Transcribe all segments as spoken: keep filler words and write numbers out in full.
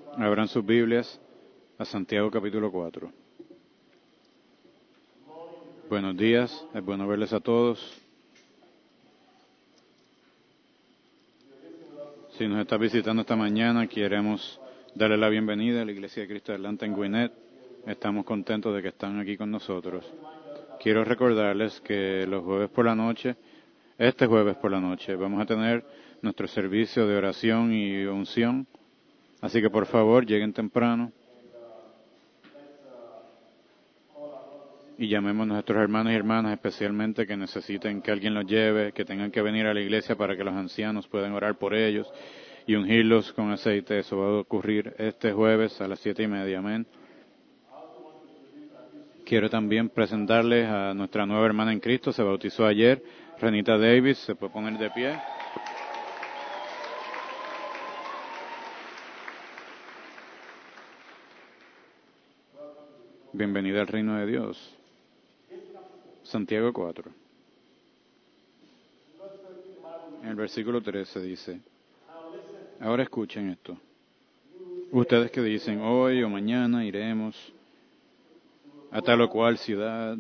Abran sus Biblias a Santiago capítulo cuatro. Buenos días, es bueno verles a todos. Si nos está visitando esta mañana, queremos darle la bienvenida a la Iglesia de Cristo de Atlanta en Gwinnett. Estamos contentos de que están aquí con nosotros. Quiero recordarles que los jueves por la noche, este jueves por la noche, vamos a tener nuestro servicio de oración y unción. Así que por favor, lleguen temprano y llamemos a nuestros hermanos y hermanas, especialmente que necesiten que alguien los lleve, que tengan que venir a la iglesia para que los ancianos puedan orar por ellos y ungirlos con aceite. Eso va a ocurrir este jueves a las siete y media. Amén. Quiero también presentarles a nuestra nueva hermana en Cristo. Se bautizó ayer, Renita Davis. Se puede poner de pie. Bienvenida al reino de Dios. Santiago cuatro. En el versículo trece dice: ahora escuchen esto. Ustedes que dicen, hoy o mañana iremos a tal o cual ciudad,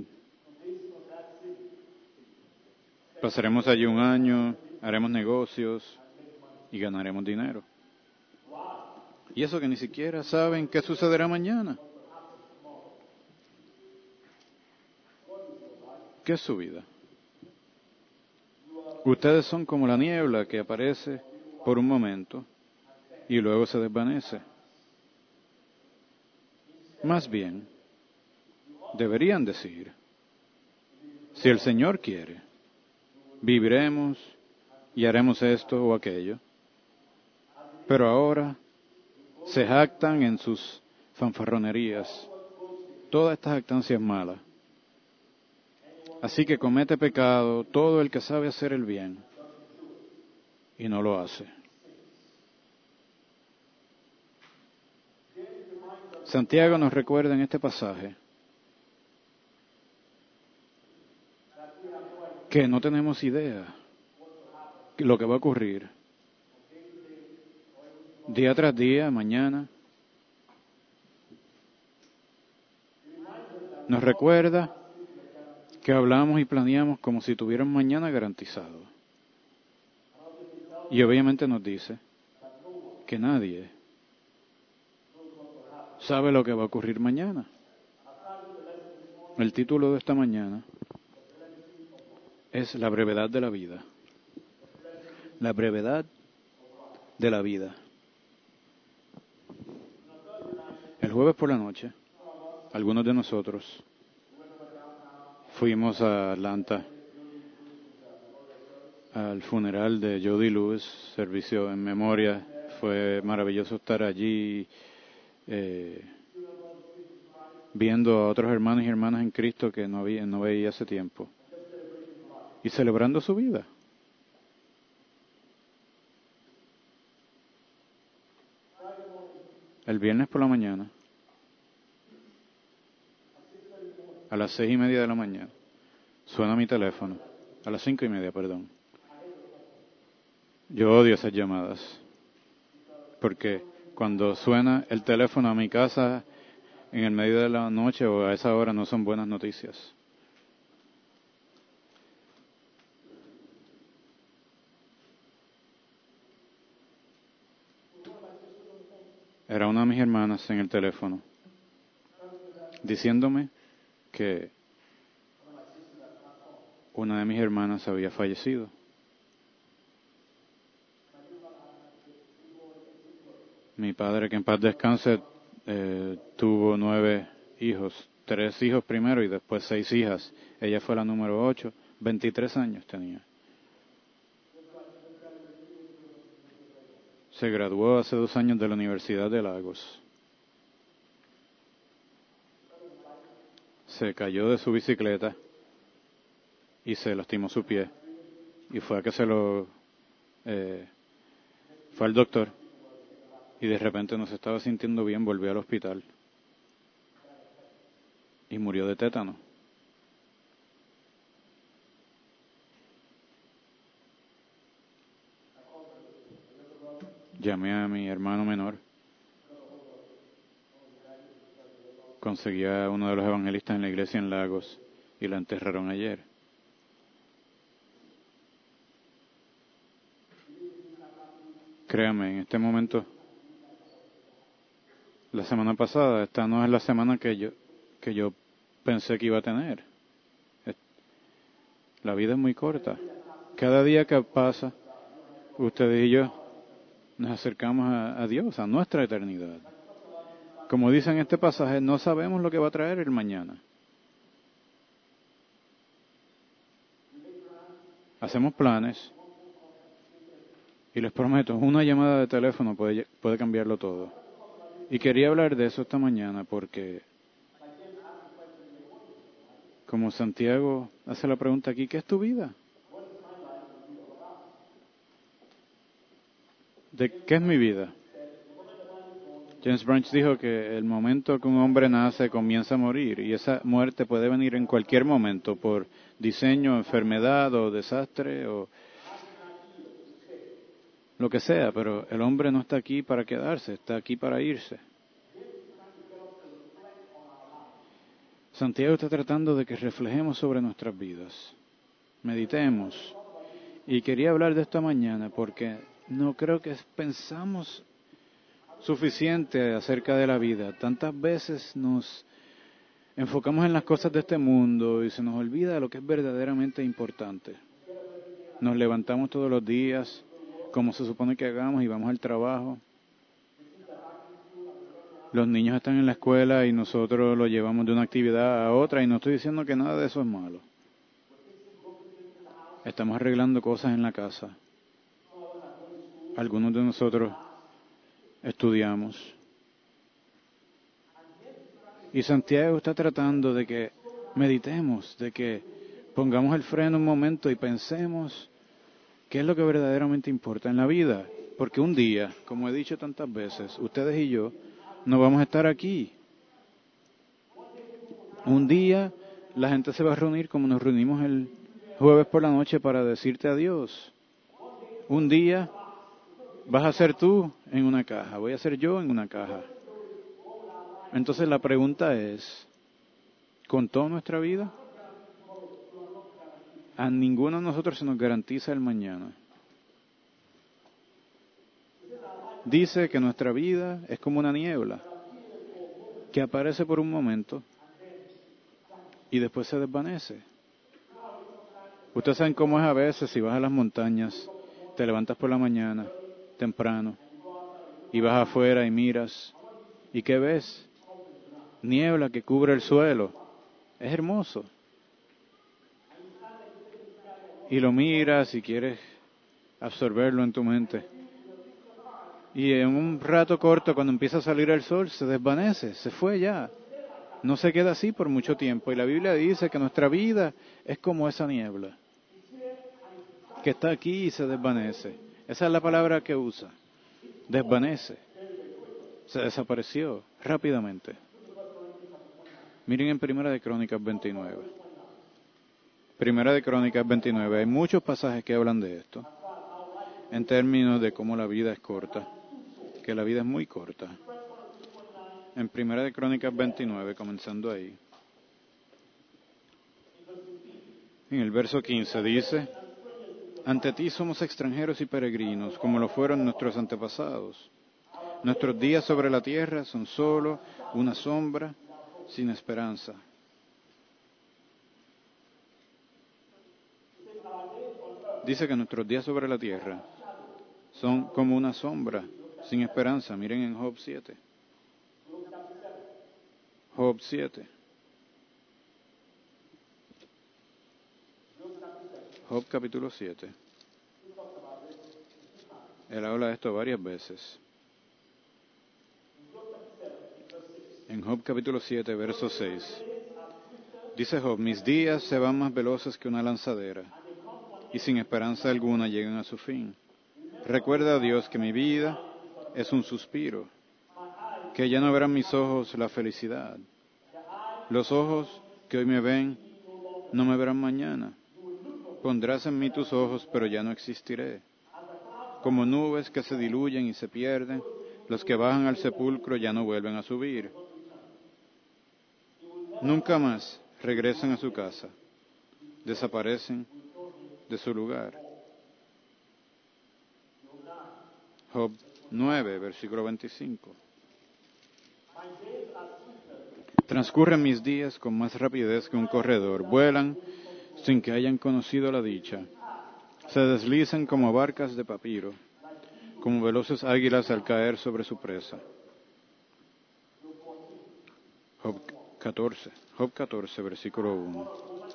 pasaremos allí un año, haremos negocios y ganaremos dinero. Y eso que ni siquiera saben qué sucederá mañana. ¿Qué es su vida? Ustedes son como la niebla que aparece por un momento y luego se desvanece. Más bien, deberían decir, si el Señor quiere, viviremos y haremos esto o aquello. Pero ahora se jactan en sus fanfarronerías. Toda esta jactancia es mala. Así que comete pecado todo el que sabe hacer el bien y no lo hace. Santiago nos recuerda en este pasaje que no tenemos idea de lo que va a ocurrir día tras día, mañana. Nos recuerda que hablamos y planeamos como si tuvieran mañana garantizado. Y obviamente nos dice que nadie sabe lo que va a ocurrir mañana. El título de esta mañana es La brevedad de la vida. La brevedad de la vida. El jueves por la noche, algunos de nosotros fuimos a Atlanta al funeral de Jody Lewis, servicio en memoria. Fue maravilloso estar allí eh, viendo a otros hermanos y hermanas en Cristo que no, había, no veía hace tiempo y celebrando su vida. El viernes por la mañana, a las seis y media de la mañana, suena mi teléfono, a las cinco y media, perdón. Yo odio esas llamadas, porque cuando suena el teléfono a mi casa en el medio de la noche o a esa hora no son buenas noticias. Era una de mis hermanas en el teléfono, diciéndome que una de mis hermanas había fallecido. Mi padre, que en paz descanse, eh, tuvo nueve hijos, tres hijos primero y después seis hijas. Ella fue la número ocho, veintitrés años tenía. Se graduó hace dos años de la Universidad de Lagos. Se cayó de su bicicleta y se lastimó su pie. Y fue a que se lo... Eh, fue al doctor y de repente no se estaba sintiendo bien, volvió al hospital y murió de tétano. Llamé a mi hermano menor conseguí a uno de los evangelistas en la iglesia en Lagos y la enterraron ayer. Créame, en este momento, la semana pasada, esta no es la semana que yo, que yo pensé que iba a tener. La vida es muy corta. Cada día que pasa, ustedes y yo nos acercamos a, a Dios, a nuestra eternidad. Como dice en este pasaje, no sabemos lo que va a traer el mañana. Hacemos planes y les prometo, una llamada de teléfono puede, puede cambiarlo todo. Y quería hablar de eso esta mañana porque, como Santiago hace la pregunta aquí, ¿qué es tu vida? ¿De qué es mi vida? James Branch dijo que el momento que un hombre nace comienza a morir y esa muerte puede venir en cualquier momento por diseño, enfermedad o desastre o lo que sea, pero el hombre no está aquí para quedarse, está aquí para irse. Santiago está tratando de que reflejemos sobre nuestras vidas, meditemos. Y quería hablar de esta mañana porque no creo que pensamos suficiente acerca de la vida. Tantas veces nos enfocamos en las cosas de este mundo y se nos olvida lo que es verdaderamente importante. Nos levantamos todos los días como se supone que hagamos y vamos al trabajo. Los niños están en la escuela y nosotros los llevamos de una actividad a otra y no estoy diciendo que nada de eso es malo. Estamos arreglando cosas en la casa. Algunos de nosotros estudiamos. Y Santiago está tratando de que meditemos, de que pongamos el freno un momento y pensemos qué es lo que verdaderamente importa en la vida. Porque un día, como he dicho tantas veces, ustedes y yo no vamos a estar aquí. Un día la gente se va a reunir como nos reunimos el jueves por la noche para decirte adiós. Un día vas a ser tú en una caja, voy a ser yo en una caja. Entonces la pregunta es, ¿contó nuestra vida? A ninguno de nosotros se nos garantiza el mañana. Dice que nuestra vida es como una niebla que aparece por un momento y después se desvanece. Ustedes saben cómo es a veces si vas a las montañas, te levantas por la mañana, temprano, y vas afuera y miras, ¿y qué ves? Niebla que cubre el suelo. Es hermoso. Y lo miras y quieres absorberlo en tu mente. Y en un rato corto, cuando empieza a salir el sol, se desvanece, se fue ya. No se queda así por mucho tiempo. Y la Biblia dice que nuestra vida es como esa niebla, que está aquí y se desvanece. Esa es la palabra que usa. Desvanece. Se desapareció rápidamente. Miren en Primera de Crónicas veintinueve. Primera de Crónicas veintinueve. Hay muchos pasajes que hablan de esto. En términos de cómo la vida es corta. Que la vida es muy corta. En Primera de Crónicas veintinueve, comenzando ahí. En el verso quince dice: ante ti somos extranjeros y peregrinos, como lo fueron nuestros antepasados. Nuestros días sobre la tierra son solo una sombra sin esperanza. Dice que nuestros días sobre la tierra son como una sombra sin esperanza. Miren en Job siete. Job siete. Job capítulo siete. Él habla de esto varias veces. En Job capítulo siete, verso seis. Dice Job: mis días se van más veloces que una lanzadera, y sin esperanza alguna llegan a su fin. Recuerda, Dios, que mi vida es un suspiro, que ya no verán mis ojos la felicidad. Los ojos que hoy me ven no me verán mañana. Pondrás en mí tus ojos, pero ya no existiré. Como nubes que se diluyen y se pierden, los que bajan al sepulcro ya no vuelven a subir. nunca más regresan a su casa, desaparecen de su lugar. Job nueve, versículo veinticinco. Transcurren mis días con más rapidez que un corredor, vuelan sin que hayan conocido la dicha, se deslizan como barcas de papiro, como veloces águilas al caer sobre su presa. Job catorce, Job catorce, versículo uno.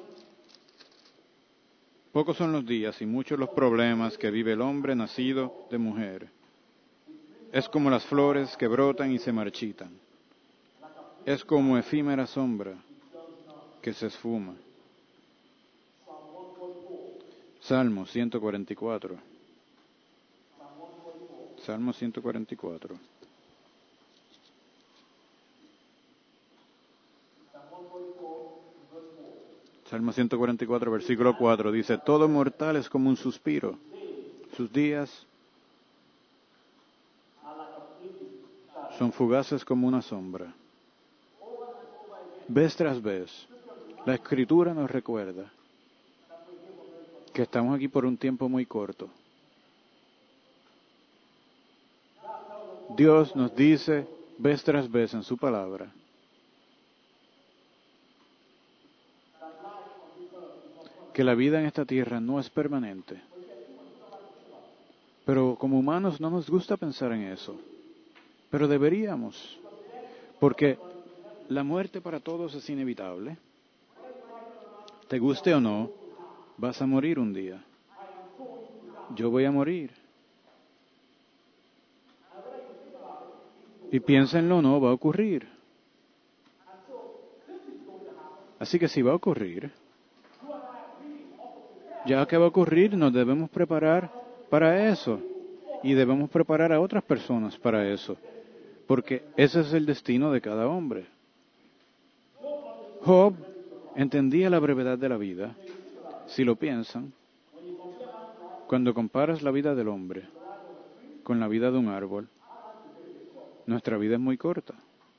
Pocos son los días y muchos los problemas que vive el hombre nacido de mujer. Es como las flores que brotan y se marchitan. Es como efímera sombra que se esfuma. Salmo ciento cuarenta y cuatro. Salmo ciento cuarenta y cuatro. Salmo ciento cuarenta y cuatro, versículo cuatro, dice, todo mortal es como un suspiro. Sus días son fugaces como una sombra. Vez tras vez, la Escritura nos recuerda que estamos aquí por un tiempo muy corto. Dios nos dice vez tras vez en su palabra que la vida en esta tierra no es permanente. Pero como humanos no nos gusta pensar en eso. Pero deberíamos, porque la muerte para todos es inevitable. Te guste o no, vas a morir un día. Yo voy a morir. Y piénsenlo o no, va a ocurrir. Así que si va a ocurrir, ya que va a ocurrir, nos debemos preparar para eso. Y debemos preparar a otras personas para eso. Porque ese es el destino de cada hombre. Job entendía la brevedad de la vida. Si lo piensan, cuando comparas la vida del hombre con la vida de un árbol, nuestra vida es muy corta.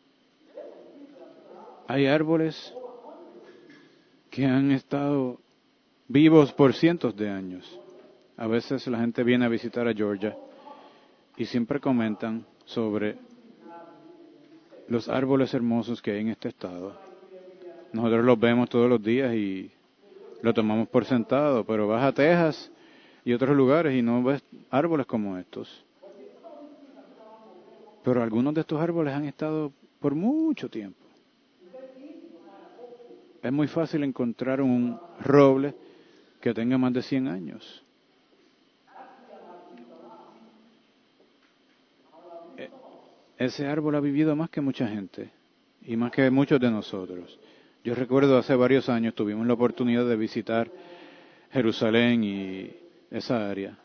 Hay árboles que han estado vivos por cientos de años. A veces la gente viene a visitar a Georgia y siempre comentan sobre los árboles hermosos que hay en este estado. Nosotros los vemos todos los días y lo tomamos por sentado, pero vas a Texas y otros lugares y no ves árboles como estos. Pero algunos de estos árboles han estado por mucho tiempo. Es muy fácil encontrar un roble que tenga más de cien años. Ese árbol ha vivido más que mucha gente y más que muchos de nosotros. Yo recuerdo hace varios años tuvimos la oportunidad de visitar Jerusalén y esa área.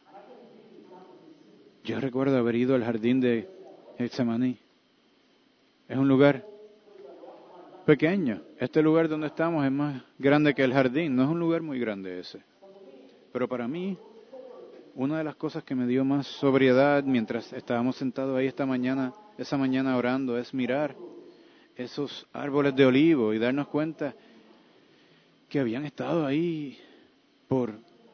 Yo recuerdo haber ido al jardín de Getsemaní. Es un lugar pequeño. Este lugar donde estamos es más grande que el jardín. No es un lugar muy grande ese. Pero para mí, una de las cosas que me dio más sobriedad mientras estábamos sentados ahí esta mañana, esa mañana orando, es mirar esos árboles de olivo y darnos cuenta que habían estado ahí por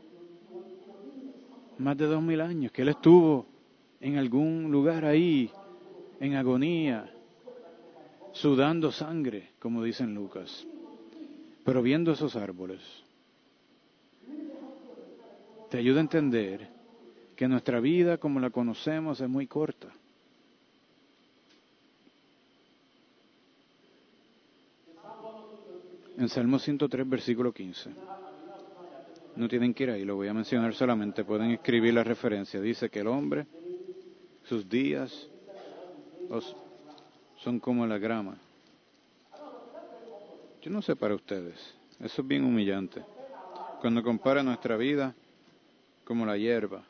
más de dos mil años, que Él estuvo en algún lugar ahí, en agonía, sudando sangre, como dice en Lucas, pero viendo esos árboles, te ayuda a entender que nuestra vida como la conocemos es muy corta. En Salmo ciento tres, versículo quince. No tienen que ir ahí, lo voy a mencionar solamente, pueden escribir la referencia. Dice que el hombre, sus días son como la grama. Yo no sé para ustedes, eso es bien humillante. Cuando compara nuestra vida como la hierba.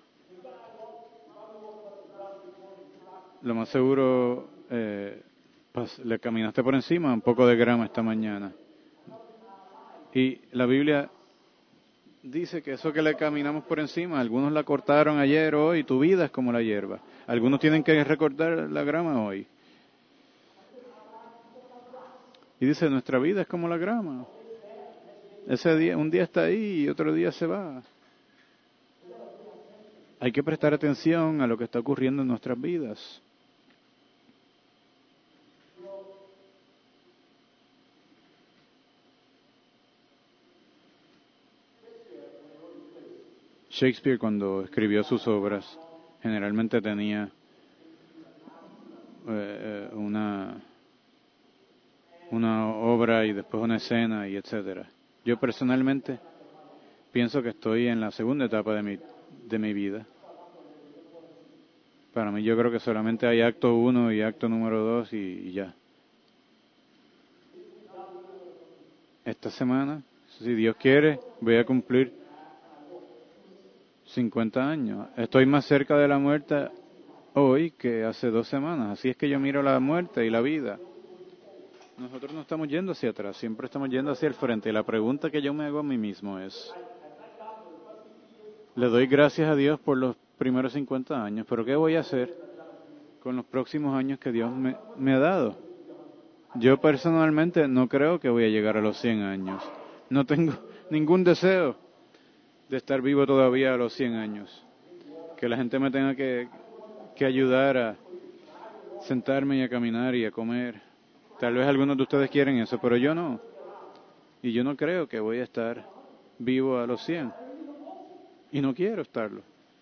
Lo más seguro, eh, pas, le caminaste por encima un poco de grama esta mañana. Y la Biblia dice que eso que le caminamos por encima, algunos la cortaron ayer o hoy, tu vida es como la hierba. Algunos tienen que recortar la grama hoy. Y dice, nuestra vida es como la grama. Ese día, un día está ahí y otro día se va. Hay que prestar atención a lo que está ocurriendo en nuestras vidas. Shakespeare, cuando escribió sus obras, generalmente tenía eh, una, una obra y después una escena y etcétera. Yo personalmente pienso que estoy en la segunda etapa de mi, de mi vida. Para mí yo creo que solamente hay acto uno y acto número dos y, y ya. Esta semana, si Dios quiere, voy a cumplir cincuenta años. Estoy más cerca de la muerte hoy que hace dos semanas. Así es que yo miro la muerte y la vida. Nosotros no estamos yendo hacia atrás, siempre estamos yendo hacia el frente. Y la pregunta que yo me hago a mí mismo es, le doy gracias a Dios por los primeros cincuenta años, pero ¿qué voy a hacer con los próximos años que Dios me, me ha dado? Yo personalmente no creo que voy a llegar a los cien años. No tengo ningún deseo de estar vivo todavía a los cien años. Que la gente me tenga que, que ayudar a sentarme y a caminar y a comer. Tal vez algunos de ustedes quieren eso, pero yo no. Y yo no creo que voy a estar vivo a los cien. Y no quiero estarlo.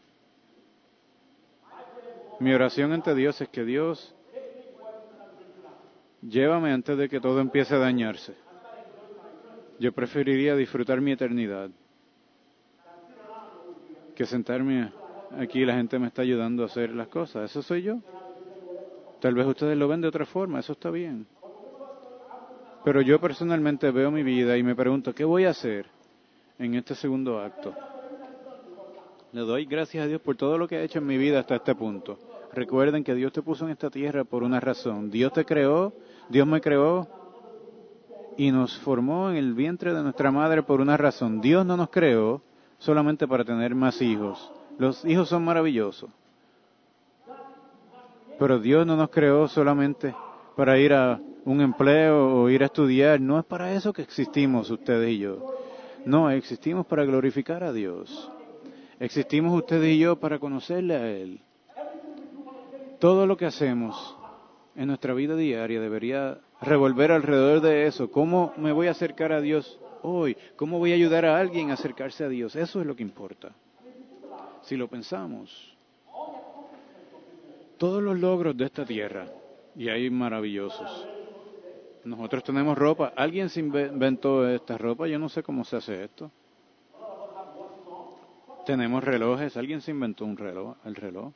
Mi oración ante Dios es que Dios, llévame antes de que todo empiece a dañarse. Yo preferiría disfrutar mi eternidad que sentarme aquí y la gente me está ayudando a hacer las cosas. Eso soy yo. Tal vez ustedes lo ven de otra forma, eso está bien. Pero yo personalmente veo mi vida y me pregunto, ¿qué voy a hacer en este segundo acto? Le doy gracias a Dios por todo lo que ha hecho en mi vida hasta este punto. Recuerden que Dios te puso en esta tierra por una razón. Dios te creó, Dios me creó y nos formó en el vientre de nuestra madre por una razón. Dios no nos creó solamente para tener más hijos. Los hijos son maravillosos. Pero Dios no nos creó solamente para ir a un empleo o ir a estudiar. No es para eso que existimos ustedes y yo. No, existimos para glorificar a Dios. Existimos ustedes y yo para conocerle a Él. Todo lo que hacemos en nuestra vida diaria debería revolver alrededor de eso. ¿Cómo me voy a acercar a Dios hoy? ¿Cómo voy a ayudar a alguien a acercarse a Dios? Eso es lo que importa. Si lo pensamos. Todos los logros de esta tierra, y hay maravillosos. Nosotros tenemos ropa. Alguien se inventó esta ropa. Yo no sé cómo se hace esto. Tenemos relojes. Alguien se inventó un reloj, el reloj.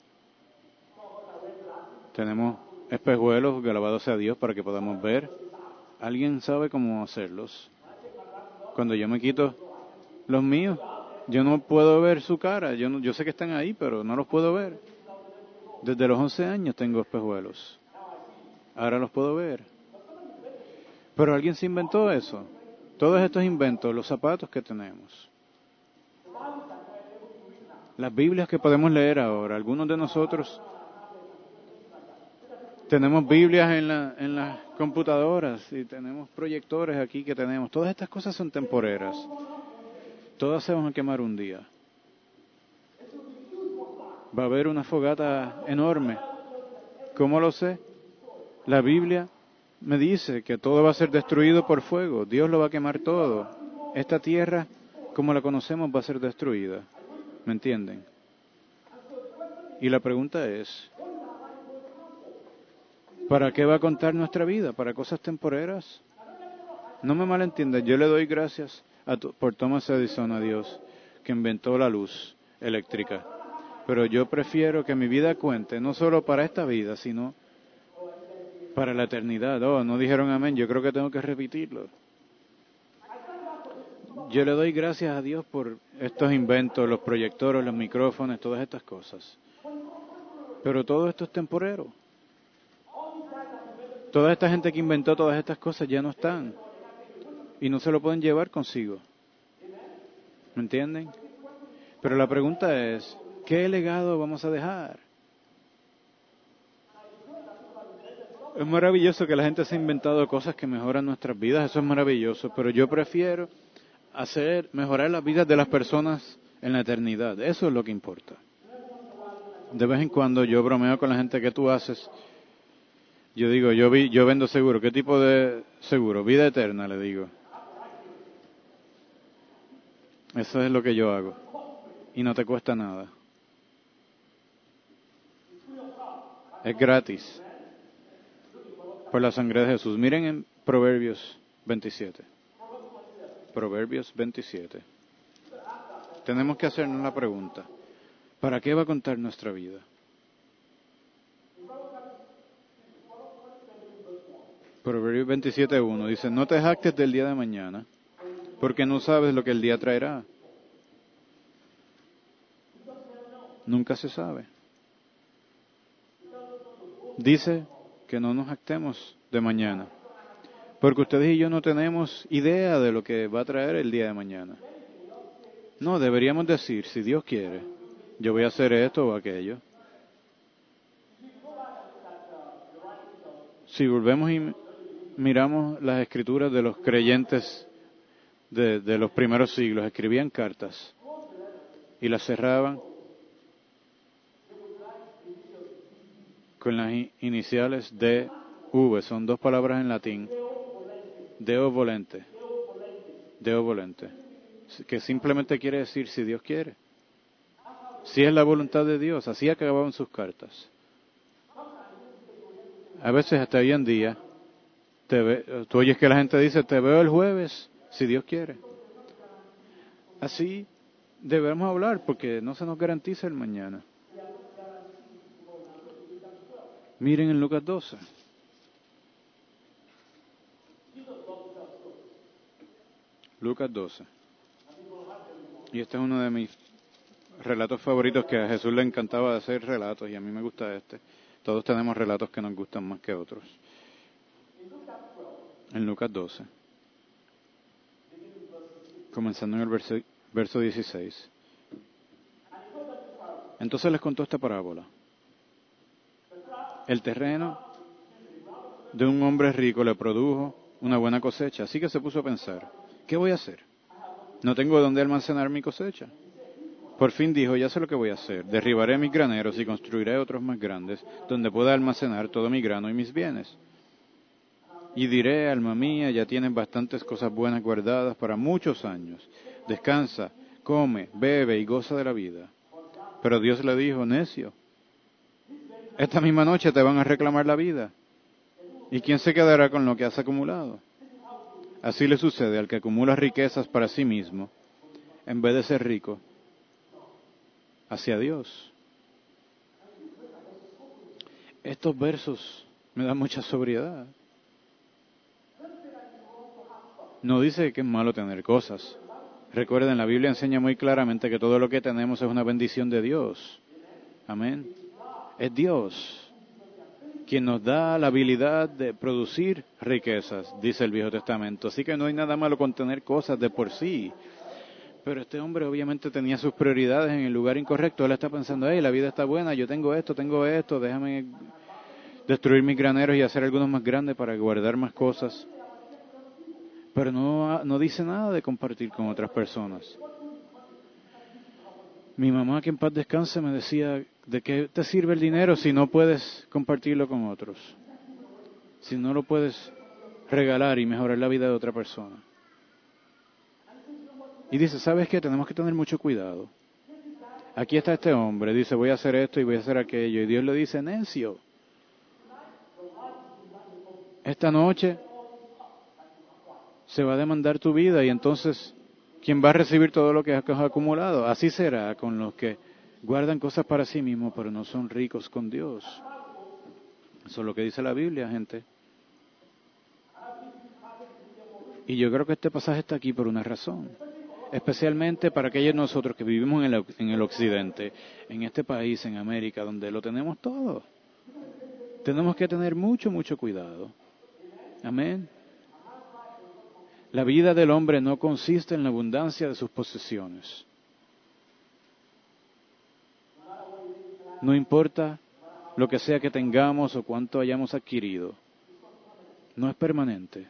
Tenemos espejuelos, alabados sea Dios, para que podamos ver. Alguien sabe cómo hacerlos. Cuando yo me quito los míos, yo no puedo ver su cara. Yo, no, yo sé que están ahí, pero no los puedo ver. Desde los once años tengo espejuelos. Ahora los puedo ver. Pero alguien se inventó eso. Todos estos inventos, los zapatos que tenemos. Las Biblias que podemos leer ahora. Algunos de nosotros tenemos Biblias en, la, en las computadoras y tenemos proyectores aquí que tenemos. Todas estas cosas son temporeras. Todas se van a quemar un día. Va a haber una fogata enorme. ¿Cómo lo sé? La Biblia me dice que todo va a ser destruido por fuego. Dios lo va a quemar todo. Esta tierra, como la conocemos, va a ser destruida. ¿Me entienden? Y la pregunta es, ¿para qué va a contar nuestra vida? ¿Para cosas temporeras? No me malentiendan, yo le doy gracias a tu, por Thomas Edison, a Dios, que inventó la luz eléctrica. Pero yo prefiero que mi vida cuente, no solo para esta vida, sino para la eternidad. Oh, no dijeron amén, yo creo que tengo que repetirlo. Yo le doy gracias a Dios por estos inventos, los proyectores, los micrófonos, todas estas cosas. Pero todo esto es temporero. Toda esta gente que inventó todas estas cosas ya no están. Y no se lo pueden llevar consigo. ¿Me entienden? Pero la pregunta es, ¿qué legado vamos a dejar? Es maravilloso que la gente se ha inventado cosas que mejoran nuestras vidas, eso es maravilloso, pero yo prefiero hacer, mejorar las vidas de las personas en la eternidad, eso es lo que importa. De vez en cuando yo bromeo con la gente que tú haces, yo digo, yo vi, yo vendo seguro, ¿qué tipo de seguro? Vida eterna, le digo. Eso es lo que yo hago, y no te cuesta nada. Es gratis. Por la sangre de Jesús. Miren en Proverbios veintisiete. Proverbios veintisiete. Tenemos que hacernos la pregunta, ¿para qué va a contar nuestra vida? Proverbios veintisiete uno dice, no te jactes del día de mañana, porque no sabes lo que el día traerá. Nunca se sabe. Dice que no nos jactemos de mañana, porque ustedes y yo no tenemos idea de lo que va a traer el día de mañana. No, deberíamos decir, si Dios quiere, yo voy a hacer esto o aquello. Si volvemos y miramos las escrituras de los creyentes de, de los primeros siglos, escribían cartas y las cerraban con las iniciales D V, son dos palabras en latín, Deo volente, Deo volente, que simplemente quiere decir si Dios quiere. Si es la voluntad de Dios, así acababan sus cartas. A veces hasta hoy en día, te ve, tú oyes que la gente dice, te veo el jueves, si Dios quiere. Así debemos hablar, porque no se nos garantiza el mañana. Miren en Lucas doce. Lucas doce. Y este es uno de mis relatos favoritos, que a Jesús le encantaba hacer relatos, y a mí me gusta este. Todos tenemos relatos que nos gustan más que otros. En Lucas doce, comenzando en el verso, verso dieciséis. Entonces les contó esta parábola. El terreno de un hombre rico le produjo una buena cosecha, así que se puso a pensar, ¿qué voy a hacer? No tengo dónde almacenar mi cosecha. Por fin dijo, ya sé lo que voy a hacer, derribaré mis graneros y construiré otros más grandes, donde pueda almacenar todo mi grano y mis bienes. Y diré, alma mía, ya tienes bastantes cosas buenas guardadas para muchos años. Descansa, come, bebe y goza de la vida. Pero Dios le dijo, necio, esta misma noche te van a reclamar la vida. ¿Y quién se quedará con lo que has acumulado? Así le sucede al que acumula riquezas para sí mismo, en vez de ser rico, hacia Dios. Estos versos me dan mucha sobriedad. No dice que es malo tener cosas. Recuerden, la Biblia enseña muy claramente que todo lo que tenemos es una bendición de Dios. Amén. Es Dios quien nos da la habilidad de producir riquezas, dice el Viejo Testamento. Así que no hay nada malo con tener cosas de por sí. Pero este hombre obviamente tenía sus prioridades en el lugar incorrecto. Él está pensando, hey, la vida está buena, yo tengo esto, tengo esto, déjame destruir mis graneros y hacer algunos más grandes para guardar más cosas. Pero no, no dice nada de compartir con otras personas. Mi mamá, que en paz descanse, me decía, ¿de qué te sirve el dinero si no puedes compartirlo con otros? Si no lo puedes regalar y mejorar la vida de otra persona. Y dice, ¿sabes qué? Tenemos que tener mucho cuidado. Aquí está este hombre, dice, voy a hacer esto y voy a hacer aquello. Y Dios le dice, necio, esta noche se va a demandar tu vida y entonces, ¿quién va a recibir todo lo que has acumulado? Así será con los que guardan cosas para sí mismos, pero no son ricos con Dios. Eso es lo que dice la Biblia, gente. Y yo creo que este pasaje está aquí por una razón. Especialmente para aquellos de nosotros que vivimos en el, en el occidente, en este país, en América, donde lo tenemos todo. Tenemos que tener mucho, mucho cuidado. Amén. La vida del hombre no consiste en la abundancia de sus posesiones. No importa lo que sea que tengamos o cuánto hayamos adquirido. no es permanente.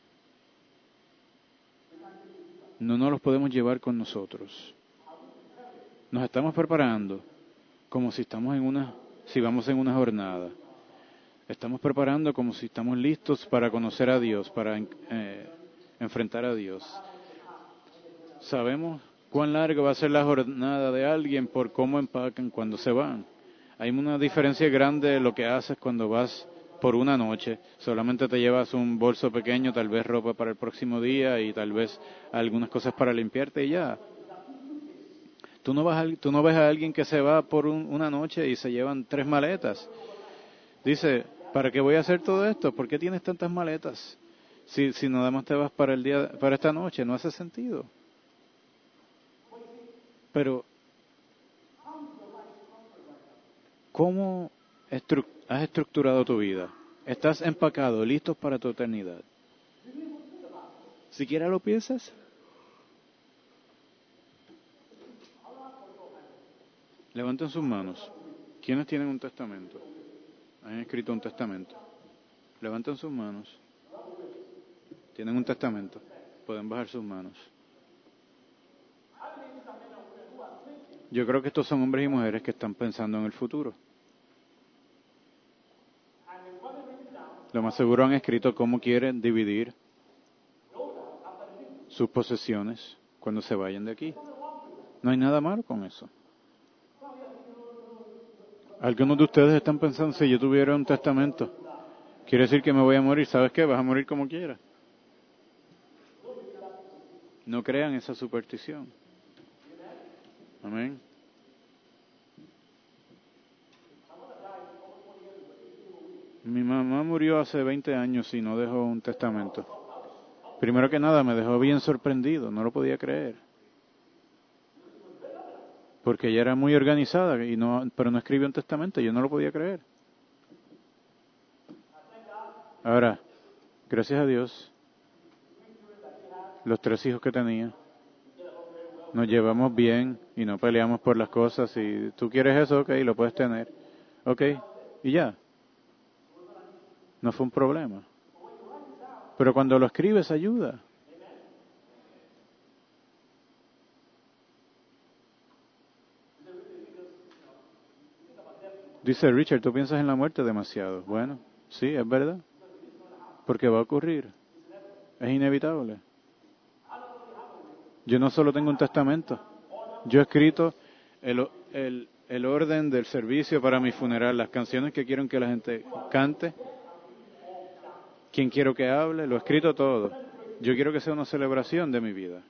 No nos los podemos llevar con nosotros. Nos estamos preparando como si estamos en una, si vamos en una jornada. Estamos preparando como si estamos listos para conocer a Dios, para eh, enfrentar a Dios. Sabemos cuán larga va a ser la jornada de alguien por cómo empacan cuando se van. Hay una diferencia grande de lo que haces cuando vas por una noche. Solamente te llevas un bolso pequeño, tal vez ropa para el próximo día y tal vez algunas cosas para limpiarte y ya. Tú no, vas a, tú no ves a alguien que se va por un, una noche y se llevan tres maletas. Dice, ¿para qué voy a hacer todo esto? ¿Por qué tienes tantas maletas? Si, si nada más te vas para el día, para esta noche, no hace sentido. Pero, ¿cómo estru- has estructurado tu vida? ¿Estás empacado, listo para tu eternidad? ¿Siquiera lo piensas? Levanten sus manos. ¿Quiénes tienen un testamento? ¿Han escrito un testamento? Levanten sus manos. ¿Tienen un testamento? Pueden bajar sus manos. Yo creo que estos son hombres y mujeres que están pensando en el futuro. Lo más seguro han escrito cómo quieren dividir sus posesiones cuando se vayan de aquí. No hay nada malo con eso. Algunos de ustedes están pensando, si yo tuviera un testamento, quiere decir que me voy a morir. ¿Sabes qué? Vas a morir como quieras. No crean esa superstición. Amén. Mi mamá murió hace veinte años y no dejó un testamento. Primero que nada, me dejó bien sorprendido, no lo podía creer. Porque ella era muy organizada, y no, pero no escribió un testamento, yo no lo podía creer. Ahora, gracias a Dios, los tres hijos que tenía, nos llevamos bien y no peleamos por las cosas. Si tú quieres eso, ok, lo puedes tener. Ok, y ya. No fue un problema. Pero cuando lo escribes, ayuda. Dice Richard, tú piensas en la muerte demasiado. Bueno, sí, es verdad. Porque va a ocurrir. Es inevitable. Yo no solo tengo un testamento. Yo he escrito el, el, el orden del servicio para mi funeral, las canciones que quiero que la gente cante, quién quiero que hable, lo he escrito todo. Yo quiero que sea una celebración de mi vida.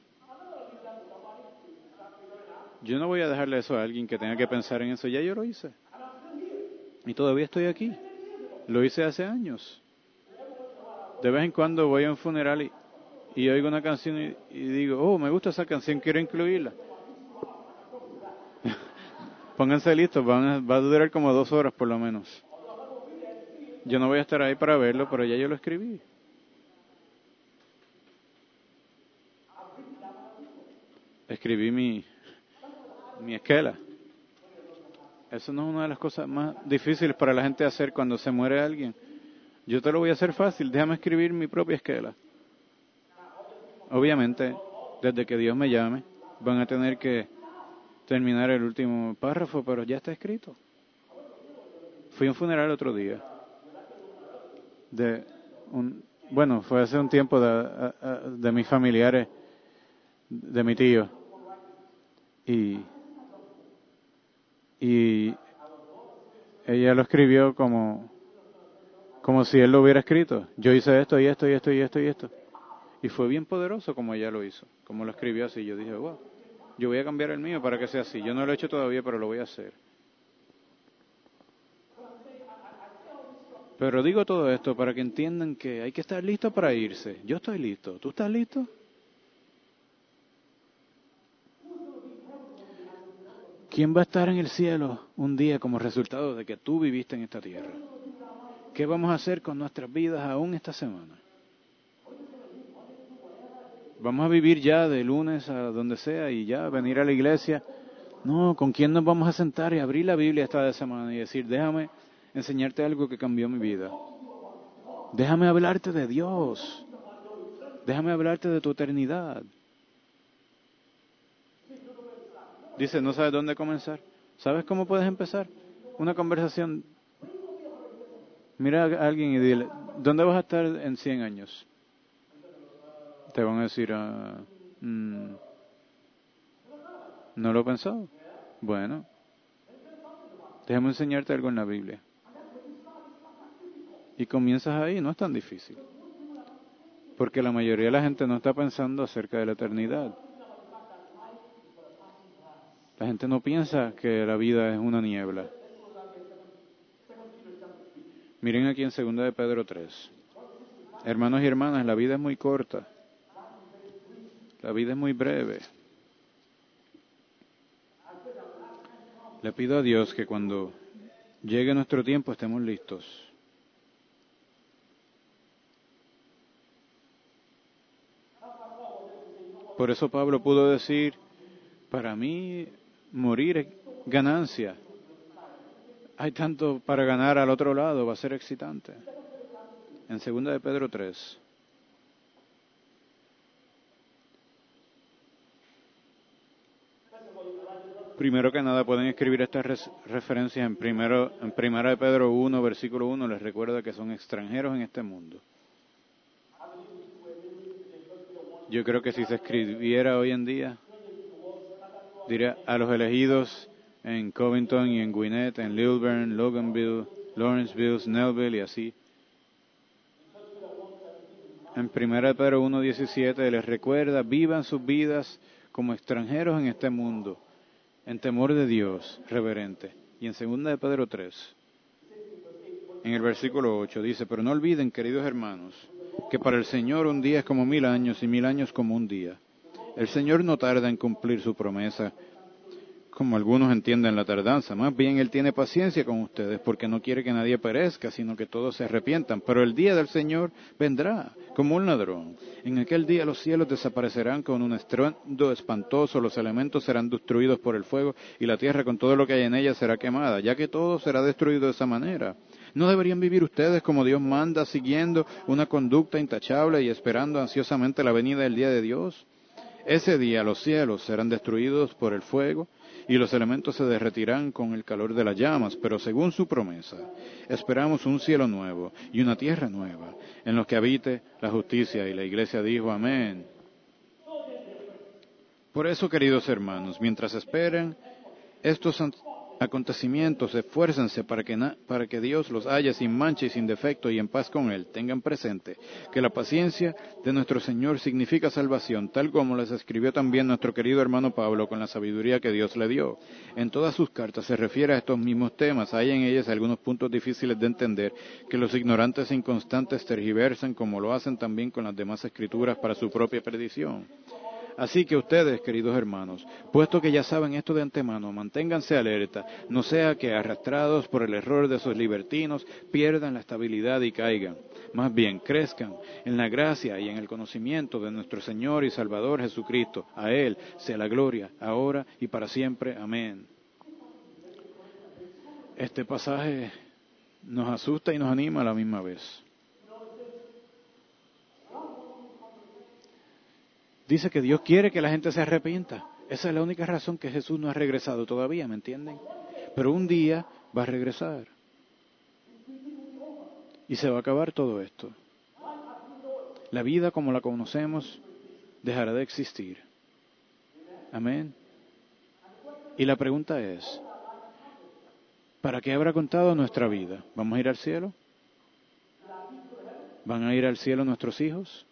Yo no voy a dejarle eso a alguien que tenga que pensar en eso. Ya yo lo hice. Y todavía estoy aquí. Lo hice hace años. De vez en cuando voy a un funeral y, y oigo una canción y, y digo, oh, me gusta esa canción, quiero incluirla. Pónganse listos, van a, va a durar como dos horas por lo menos. Yo no voy a estar ahí para verlo, pero ya yo lo escribí. Escribí mi, mi esquela. Eso no es una de las cosas más difíciles para la gente hacer cuando se muere alguien. Yo te lo voy a hacer fácil, déjame escribir mi propia esquela. Obviamente, desde que Dios me llame, van a tener que terminar el último párrafo, pero ya está escrito. Fui a un funeral otro día. De un, bueno, fue hace un tiempo de, de mis familiares, de mi tío. Y, y ella lo escribió como, como si él lo hubiera escrito. Yo hice esto y esto y esto y esto y esto. Y fue bien poderoso como ella lo hizo, como lo escribió así. Yo dije, wow, yo voy a cambiar el mío para que sea así. Yo no lo he hecho todavía, pero lo voy a hacer. Pero digo todo esto para que entiendan que hay que estar listo para irse. Yo estoy listo. ¿Tú estás listo? ¿Quién va a estar en el cielo un día como resultado de que tú viviste en esta tierra? ¿Qué vamos a hacer con nuestras vidas aún esta semana? ¿Vamos a vivir ya de lunes a donde sea y ya venir a la iglesia? No, ¿con quién nos vamos a sentar y abrir la Biblia esta semana y decir, déjame enseñarte algo que cambió mi vida? Déjame hablarte de Dios. Déjame hablarte de tu eternidad. Dice, no sabes dónde comenzar. ¿Sabes cómo puedes empezar? Una conversación. Mira a alguien y dile, ¿dónde vas a estar en cien años? Te van a decir, ah, mm, ¿no lo he pensado? Bueno, déjame enseñarte algo en la Biblia. Y comienzas ahí, no es tan difícil. Porque la mayoría de la gente no está pensando acerca de la eternidad. La gente no piensa que la vida es una niebla. Miren aquí en segunda de Pedro tres. Hermanos y hermanas, la vida es muy corta. La vida es muy breve. Le pido a Dios que cuando llegue nuestro tiempo estemos listos. Por eso Pablo pudo decir, para mí morir es ganancia. Hay tanto para ganar al otro lado, va a ser excitante. En segunda de Pedro tres. Primero que nada pueden escribir estas res- referencias en primero en primera de Pedro uno, versículo uno, les recuerda que son extranjeros en este mundo. Yo creo que si se escribiera hoy en día, diría a los elegidos en Covington y en Gwinnett, en Lilburn, Loganville, Lawrenceville, Snellville y así. En primera de Pedro uno diecisiete les recuerda, vivan sus vidas como extranjeros en este mundo, en temor de Dios, reverente. Y en segunda de Pedro tres, en el versículo ocho, dice, pero no olviden, queridos hermanos, que para el Señor un día es como mil años y mil años como un día. El Señor no tarda en cumplir su promesa, como algunos entienden la tardanza. Más bien Él tiene paciencia con ustedes porque no quiere que nadie perezca, sino que todos se arrepientan. Pero el día del Señor vendrá como un ladrón. En aquel día los cielos desaparecerán con un estruendo espantoso, los elementos serán destruidos por el fuego y la tierra con todo lo que hay en ella será quemada, ya que todo será destruido de esa manera. ¿No deberían vivir ustedes como Dios manda, siguiendo una conducta intachable y esperando ansiosamente la venida del día de Dios? Ese día los cielos serán destruidos por el fuego y los elementos se derretirán con el calor de las llamas, pero según su promesa, esperamos un cielo nuevo y una tierra nueva, en los que habite la justicia. Y la iglesia dijo, amén. Por eso, queridos hermanos, mientras esperen estos acontecimientos, esfuércense para que, na- para que Dios los haya sin mancha y sin defecto y en paz con Él. Tengan presente que la paciencia de nuestro Señor significa salvación, tal como les escribió también nuestro querido hermano Pablo con la sabiduría que Dios le dio. En todas sus cartas se refiere a estos mismos temas. Hay en ellas algunos puntos difíciles de entender que los ignorantes e inconstantes tergiversan, como lo hacen también con las demás escrituras para su propia perdición. Así que ustedes, queridos hermanos, puesto que ya saben esto de antemano, manténganse alerta, no sea que arrastrados por el error de esos libertinos pierdan la estabilidad y caigan. Más bien, crezcan en la gracia y en el conocimiento de nuestro Señor y Salvador Jesucristo. A Él sea la gloria, ahora y para siempre. Amén. Este pasaje nos asusta y nos anima a la misma vez. Dice que Dios quiere que la gente se arrepienta. Esa es la única razón que Jesús no ha regresado todavía, ¿me entienden? Pero un día va a regresar. Y se va a acabar todo esto. La vida como la conocemos dejará de existir. Amén. Y la pregunta es, ¿para qué habrá contado nuestra vida? ¿Vamos a ir al cielo? ¿Van a ir al cielo nuestros hijos?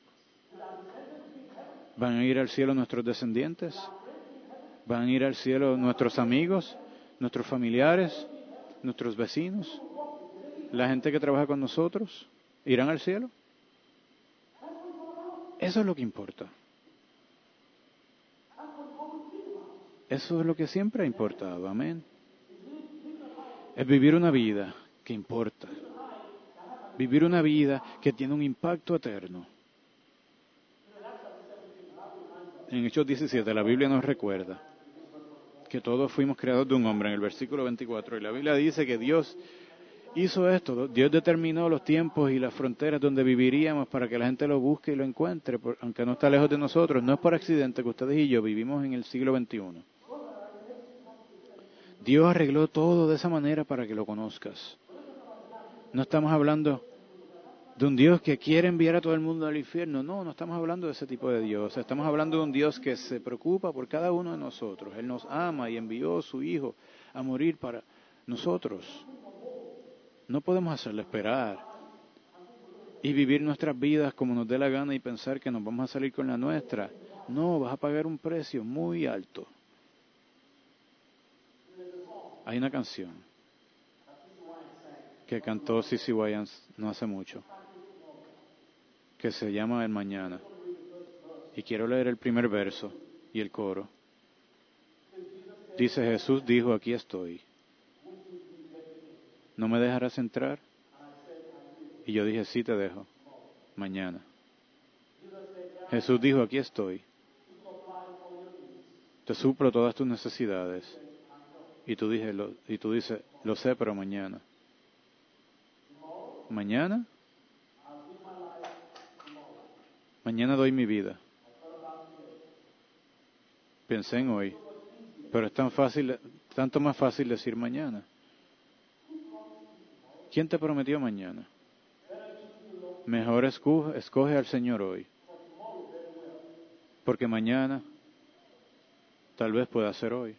¿Van a ir al cielo nuestros descendientes? ¿Van a ir al cielo nuestros amigos, nuestros familiares, nuestros vecinos? ¿La gente que trabaja con nosotros? ¿Irán al cielo? Eso es lo que importa. Eso es lo que siempre ha importado, amén. Es vivir una vida que importa. Vivir una vida que tiene un impacto eterno. En Hechos diecisiete la Biblia nos recuerda que todos fuimos creados de un hombre en el versículo veinticuatro. Y la Biblia dice que Dios hizo esto. Dios determinó los tiempos y las fronteras donde viviríamos para que la gente lo busque y lo encuentre, aunque no está lejos de nosotros. No es por accidente que ustedes y yo vivimos en el siglo veintiuno. Dios arregló todo de esa manera para que lo conozcas. No estamos hablando de un Dios que quiere enviar a todo el mundo al infierno. No, no estamos hablando de ese tipo de Dios. Estamos hablando de un Dios que se preocupa por cada uno de nosotros. Él nos ama y envió a su Hijo a morir para nosotros. No podemos hacerle esperar y vivir nuestras vidas como nos dé la gana y pensar que nos vamos a salir con la nuestra. No, vas a pagar un precio muy alto. Hay una canción que cantó Sissy Wayans no hace mucho, que se llama El Mañana. Y quiero leer el primer verso y el coro. Dice, Jesús dijo, aquí estoy. ¿No me dejarás entrar? Y yo dije, sí te dejo, mañana. Jesús dijo, aquí estoy. Te suplo todas tus necesidades. Y tú, dije, lo, y tú dices, lo sé, pero mañana. ¿Mañana? Mañana doy mi vida. Pensé en hoy, pero es tan fácil, tanto más fácil decir mañana. ¿Quién te prometió mañana? Mejor escoge, escoge al Señor hoy, porque mañana tal vez pueda ser hoy.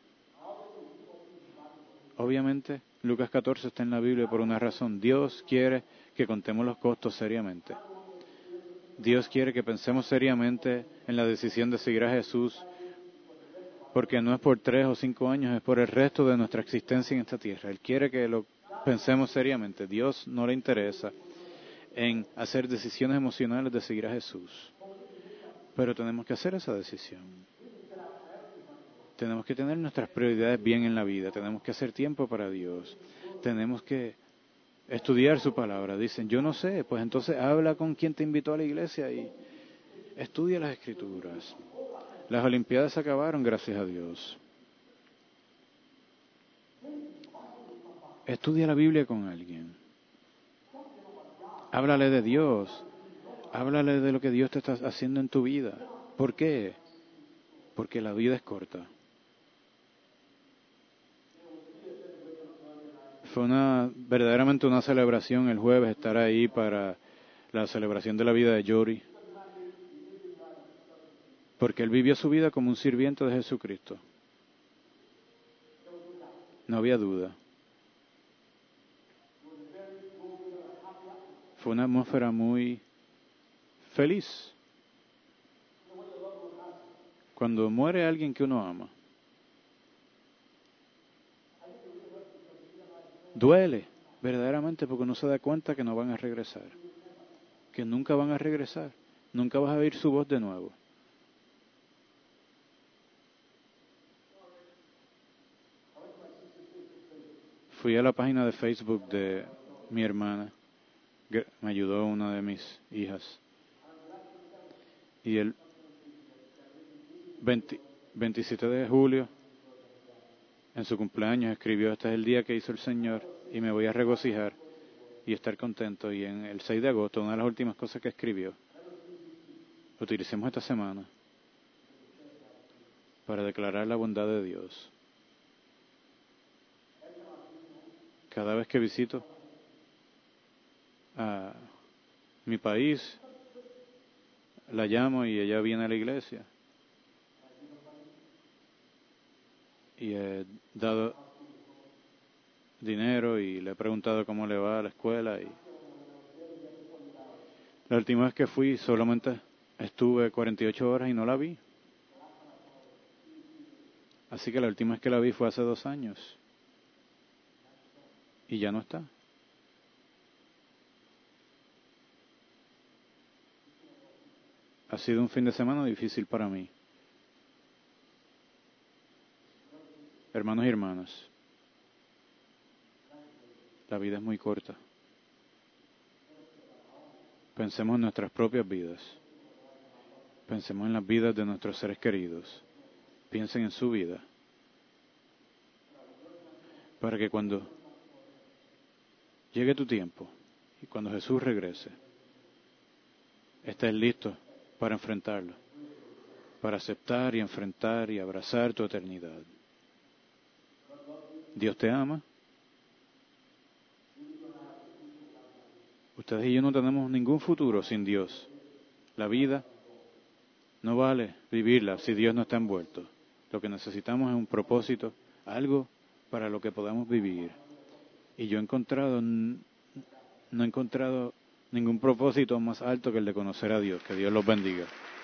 Obviamente, Lucas catorce está en la Biblia por una razón. Dios quiere que contemos los costos seriamente. Dios quiere que pensemos seriamente en la decisión de seguir a Jesús, porque no es por tres o cinco años, es por el resto de nuestra existencia en esta tierra. Él quiere que lo pensemos seriamente. Dios no le interesa en hacer decisiones emocionales de seguir a Jesús. Pero tenemos que hacer esa decisión. Tenemos que tener nuestras prioridades bien en la vida. Tenemos que hacer tiempo para Dios. Tenemos que estudiar su palabra. Dicen, yo no sé, pues entonces habla con quien te invitó a la iglesia y estudia las Escrituras. Las Olimpiadas se acabaron, gracias a Dios. Estudia la Biblia con alguien. Háblale de Dios. Háblale de lo que Dios te está haciendo en tu vida. ¿Por qué? Porque la vida es corta. Fue una verdaderamente una celebración el jueves estar ahí para la celebración de la vida de Jory. Porque él vivió su vida como un sirviente de Jesucristo. No había duda. Fue una atmósfera muy feliz. Cuando muere alguien que uno ama, duele verdaderamente porque uno se da cuenta que no van a regresar. Que nunca van a regresar. Nunca vas a oír su voz de nuevo. Fui a la página de Facebook de mi hermana. Me ayudó una de mis hijas. Y el veinte, veintisiete de julio, en su cumpleaños, escribió, este es el día que hizo el Señor y me voy a regocijar y estar contento. Y en el seis de agosto, una de las últimas cosas que escribió, utilicemos esta semana para declarar la bondad de Dios. Cada vez que visito a mi país, la llamo y ella viene a la iglesia. Y he dado dinero y le he preguntado cómo le va a la escuela. Y la última vez que fui solamente estuve cuarenta y ocho horas y no la vi. Así que la última vez que la vi fue hace dos años. Y ya no está. Ha sido un fin de semana difícil para mí. Hermanos y hermanas, la vida es muy corta. Pensemos en nuestras propias vidas. Pensemos en las vidas de nuestros seres queridos. Piensen en su vida. Para que cuando llegue tu tiempo y cuando Jesús regrese, estés listo para enfrentarlo, para aceptar y enfrentar y abrazar tu eternidad. Dios te ama. Ustedes y yo no tenemos ningún futuro sin Dios. La vida no vale vivirla si Dios no está envuelto. Lo que necesitamos es un propósito, algo para lo que podamos vivir. Y yo he encontrado, no he encontrado ningún propósito más alto que el de conocer a Dios. Que Dios los bendiga.